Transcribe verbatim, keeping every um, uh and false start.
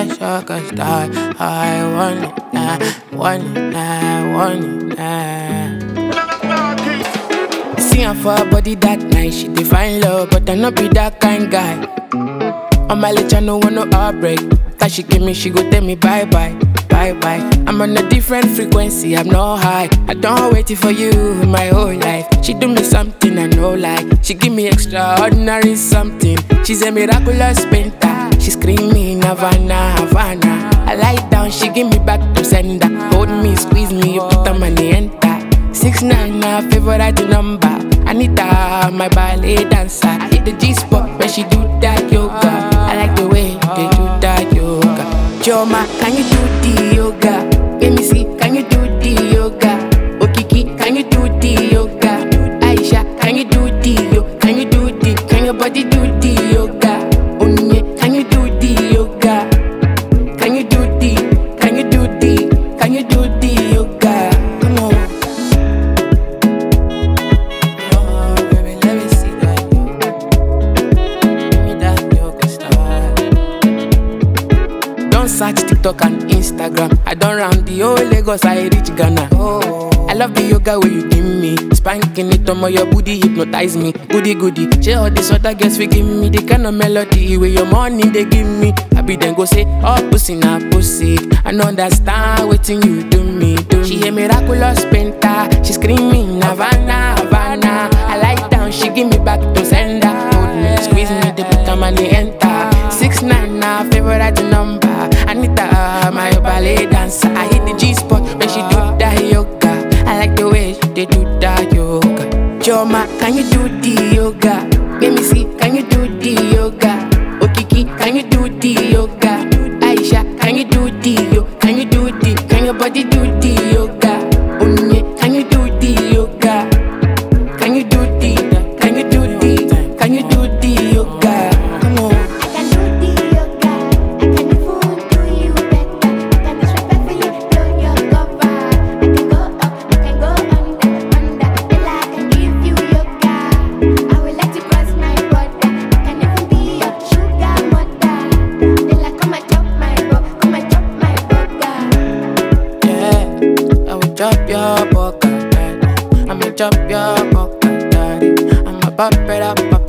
sugar star. I want it now, want it now, want it now. See her for her body that night, she define love, but I not be that kind guy. On my litter, no want no heartbreak. That she give me, she go tell me bye bye, bye bye. I'm on a different frequency, I'm not high. I don't wait for you my whole life. She do me something I know like. She give me extraordinary something. She's a miraculous painter. She screaming Havana, Havana. I lie down, she give me back to sender. Hold me, squeeze me, you put her money enter. Six nine, her favorite number. Anita, my ballet dancer. I hit the G-spot when she do that yoga. I like the way they do that yoga. Choma, can you do the yoga? Let me see, can you do the yoga? Okiki, can you do the yoga? Aisha, can you do the yoga? Can you do the, can your body do the yoga? Onye, can you do the yoga? Can you do the, can you do the, can you do the yoga? Come on. Oh, baby, let me see that yoga. Give me that yoga style. Don't search TikTok and Instagram. I don't round the whole Lagos, I reach Ghana. Oh, I love the yoga where you give me. Spanking it on my your booty, hypnotize me. Goody goody. Share all this other girls we give me the kind of melody where your money they give me. I be then go say, oh pussy na pussy. I don't understand what you do me, do me. She a miraculous painter. She screaming Havana, Havana. I lie down, she give me back to sender. Hold me, squeeze me, they put her money enter. Six nine, her favorite number. Anita, my ballet dancer. I hit the G-spot when she do that yoga. I like the way they do that yoga. Choma, can you do the yoga? Let me see, can you do the yoga? Okiki, can you do the yoga? Aisha, can you do the yoga? Can you do the, can your body do the yoga? Onye, can you do the yoga? Can you do the, can you do the, can you do the yoga? Come on. Chop your boca, daddy. I'ma chop your boca, daddy. I'ma pop it up.